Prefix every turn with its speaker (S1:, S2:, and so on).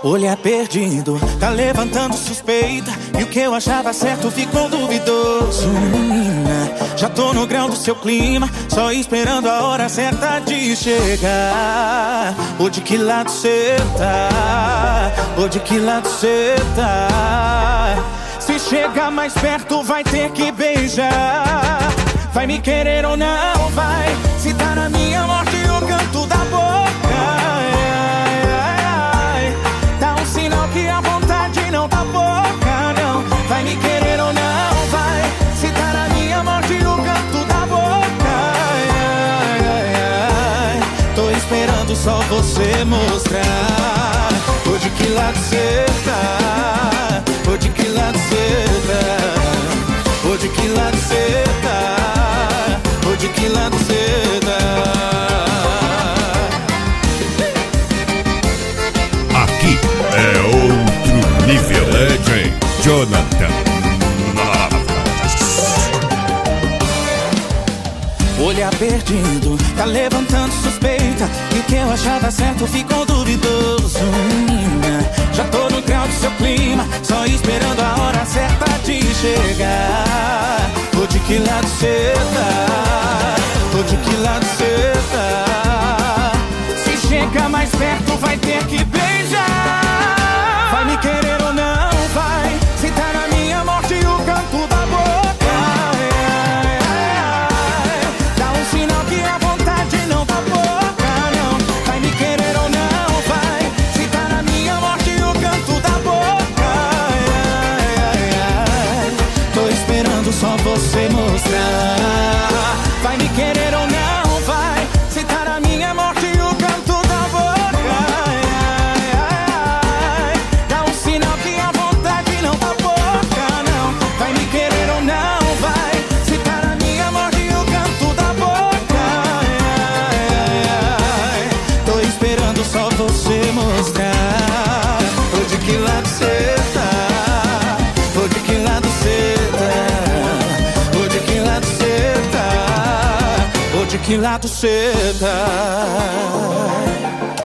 S1: Olhar perdido, tá levantando suspeita, e o que eu achava certo ficou duvidoso. Menina, já tô no grau do seu clima, só esperando a hora certa de chegar. Ou de que lado cê tá? Ou de que lado cê tá? Se chegar mais perto vai ter que beijar. Vai me querer ou não vai? Se tá na minha morte o canto da boca. Que a vontade não tá pouca, não. Vai me querer ou não vai? Se tá na minha morte no canto da boca. Ai, ai, ai. Tô esperando só você mostrar. Ou de que lado cê tá? Ou de que lado cê tá? Ou de que lado cê tá? Ou de que lado cê tá?
S2: Aqui é outro nível, DJ Jonathan.
S1: Olhar perdido, tá levantando suspeita, e o que eu achava certo ficou duvidoso. Menina, já tô no grau do seu clima, só esperando a hora certa de chegar. Ou de que lado cê tá? Ou de que lado cê tá? Se chega mais perto vai ter que beijar. Vai me querer ou não vai? Se tá na minha morte o canto da boca. Ai, ai, ai. Dá um sinal que a vontade não tá pouca, não. Vai me querer ou não vai? Se tá na minha morte o canto da boca. Ai, ai, ai. Tô esperando só você mostrar. Vai me querer ou não vai? Se tá na minha morte o canto da boca. Só você mostrar. Ou de que lado cê tá? Ou de que lado cê tá? Ou de que lado cê tá? Ou de que lado cê tá?